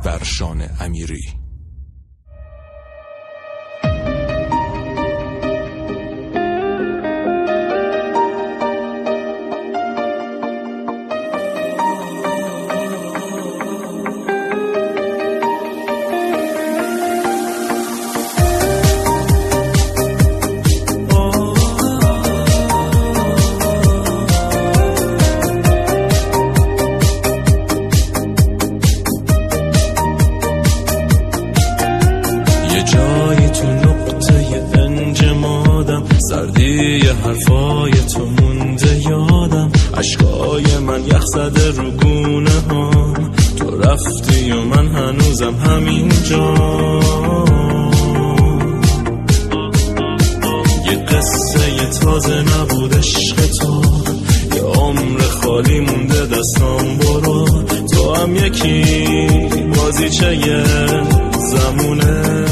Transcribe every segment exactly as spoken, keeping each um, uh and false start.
برشان امیری. جایی تو نقطه انجمادم، سردی حرفای تو مونده یادم، عشقای من یخ زده رو گونه هم، تو رفتی و من هنوزم همینجا. یه قصه یه تازه نبود عشق تو، یه عمر خالی مونده دستام، برو تو هم یکی بازیچه یه زمونه،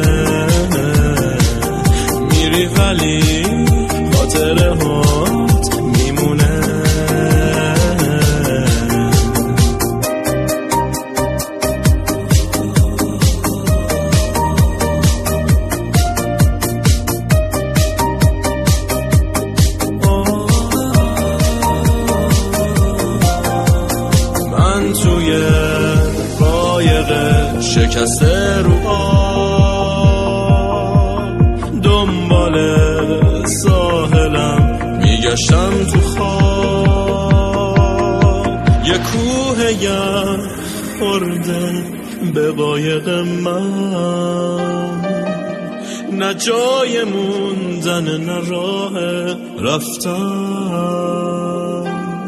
میری ولی خاطره هات میمونه. من توی قایق شکسته رو آب، دنبال ساحلم میگشتم تو خواب، یه کوه یم خورده به قایق من، نه جای موندن نه راه رفتن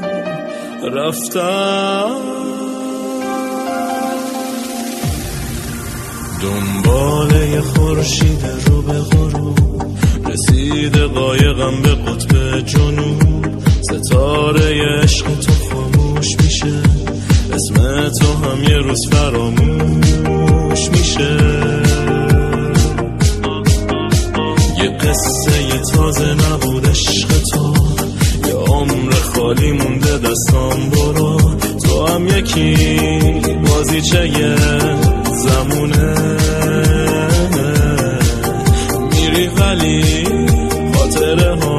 رفتن. دنبال یه خورشید رو به غروب، رسید قایقم به قطب جنوب، ستاره عشق تو خاموش میشه، اسم تو هم یه روز فراموش میشه. یه قصه یه تازه نبود عشق تو، یه عمر خالی مونده دستام، برو تو هم یکی بازیچه یه زمونه، میری ولی خاطره ها